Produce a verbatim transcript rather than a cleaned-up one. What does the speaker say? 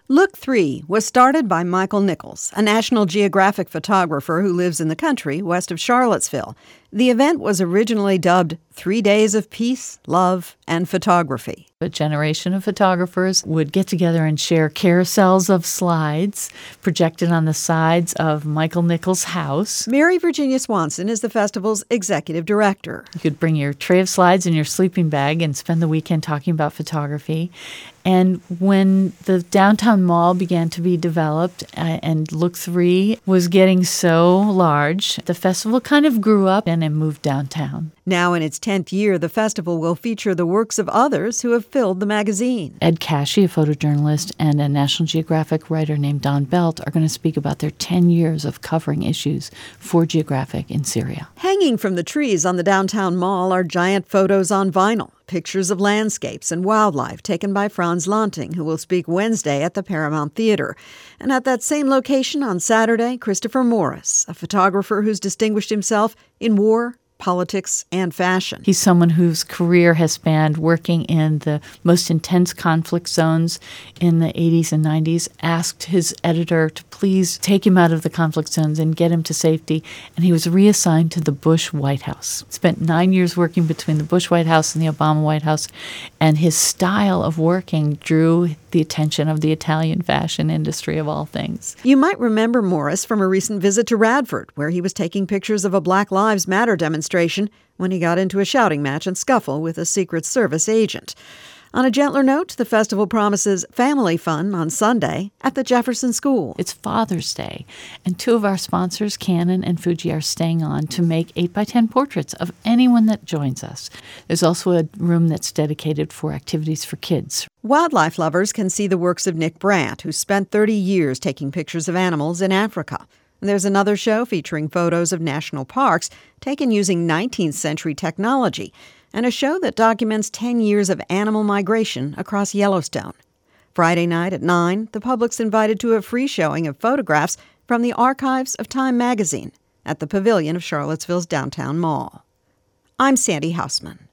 Look three was started by Michael Nichols, a National Geographic photographer who lives in the country west of Charlottesville. The event was originally dubbed Three Days of Peace, Love, and Photography. A generation of photographers would get together and share carousels of slides projected on the sides of Michael Nichols' house. Mary Virginia Swanson is the festival's executive director. You could bring your tray of slides and your sleeping bag and spend the weekend talking about photography. And when the downtown mall began to be developed uh, and Look three was getting so large, the festival kind of grew up and, and moved downtown. Now in its tenth year, the festival will feature the works of others who have filled the magazine. Ed Cashy, a photojournalist, and a National Geographic writer named Don Belt are going to speak about their ten years of covering issues for Geographic in Syria. Hanging from the trees on the downtown mall are giant photos on vinyl, pictures of landscapes and wildlife taken by Franz Lanting, who will speak Wednesday at the Paramount Theater. And at that same location on Saturday, Christopher Morris, a photographer who's distinguished himself in war, politics, and fashion. He's someone whose career has spanned working in the most intense conflict zones in the eighties and nineties, asked his editor to please take him out of the conflict zones and get him to safety, and he was reassigned to the Bush White House. Spent nine years working between the Bush White House and the Obama White House, and his style of working drew the attention of the Italian fashion industry of all things. You might remember Morris from a recent visit to Radford, where he was taking pictures of a Black Lives Matter demonstration when he got into a shouting match and scuffle with a Secret Service agent. On a gentler note, the festival promises family fun on Sunday at the Jefferson School. It's Father's Day, and two of our sponsors, Canon and Fuji, are staying on to make eight by ten portraits of anyone that joins us. There's also a room that's dedicated for activities for kids. Wildlife lovers can see the works of Nick Brandt, who spent thirty years taking pictures of animals in Africa. There's another show featuring photos of national parks taken using nineteenth century technology, and a show that documents ten years of animal migration across Yellowstone. Friday night at nine, the public's invited to a free showing of photographs from the archives of Time magazine at the Pavilion of Charlottesville's downtown mall. I'm Sandy Hausman.